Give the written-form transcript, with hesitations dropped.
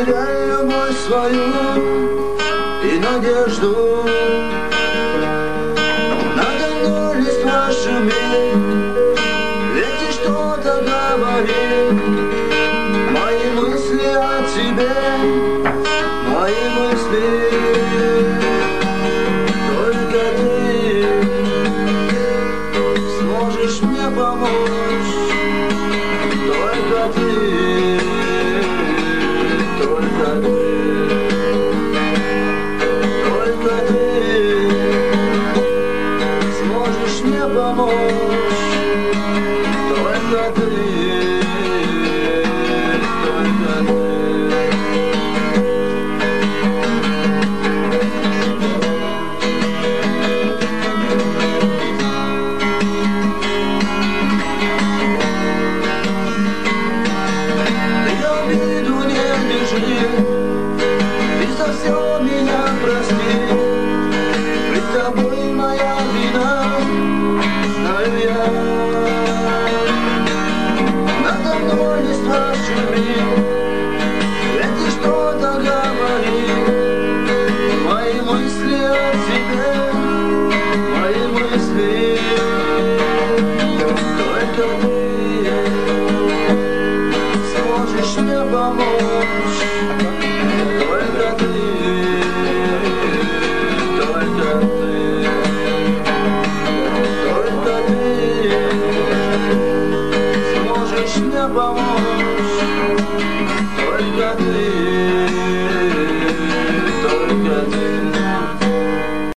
теряй любовь свою и надежду. Надо мной листва шумит, ветер что-то говорит. Мои мысли о тебе, мои мысли. Только ты сможешь мне помочь. Только ты, только ты, только ты сможешь мне помочь. Только ты, только ты. Ты обиду не держи, ты за все меня